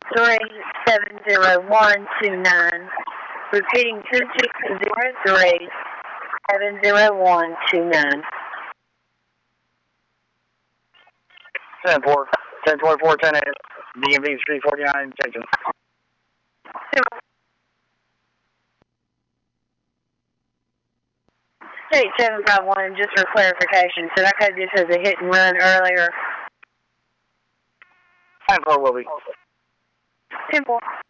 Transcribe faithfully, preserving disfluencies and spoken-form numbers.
three seven zero one two nine. Repeating two six zero three seven zero one two nine. ten four, ten twenty-four, ten eight, D M V three forty-nine, attention. eight seven five one, just for clarification, should I code this as a hit and run earlier? ten four will be. ten four.